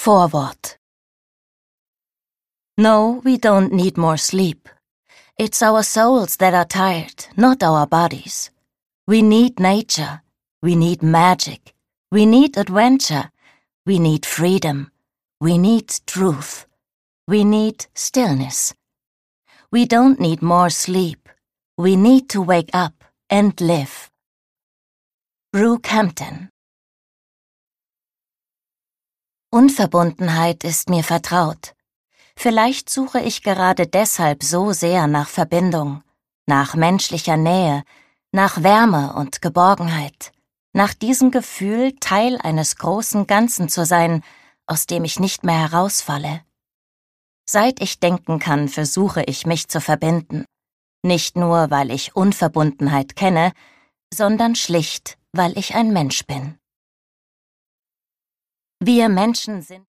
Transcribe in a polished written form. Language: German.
Vorwort. No, we don't need more sleep. It's our souls that are tired, not our bodies. We need nature. We need magic. We need adventure. We need freedom. We need truth. We need stillness. We don't need more sleep. We need to wake up and live. Brooke Hampton. Unverbundenheit ist mir vertraut. Vielleicht suche ich gerade deshalb so sehr nach Verbindung, nach menschlicher Nähe, nach Wärme und Geborgenheit, nach diesem Gefühl, Teil eines großen Ganzen zu sein, aus dem ich nicht mehr herausfalle. Seit ich denken kann, versuche ich mich zu verbinden. Nicht nur, weil ich Unverbundenheit kenne, sondern schlicht, weil ich ein Mensch bin. Wir Menschen sind